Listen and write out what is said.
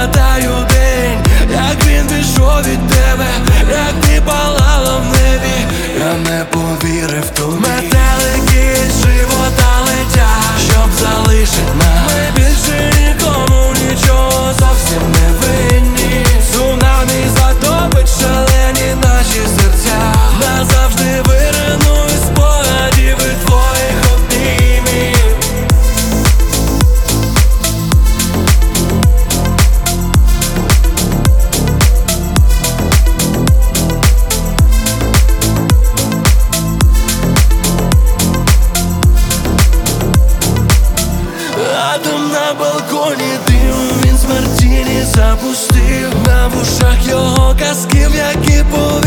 Пам'ятаю день, як він пішов від тебе, як ти палала в небі, я не повірив тобі. Метелики з живота летять, щоб залишить нас. Ми більше нікому нічого зовсім не винні. Цунамі затопить шалені наші серця. Назавжди вирину із спогадів і твоїх обіймів. Атом на балконі дим, він з мартіні запустив. На вушах його казки, в які повірив.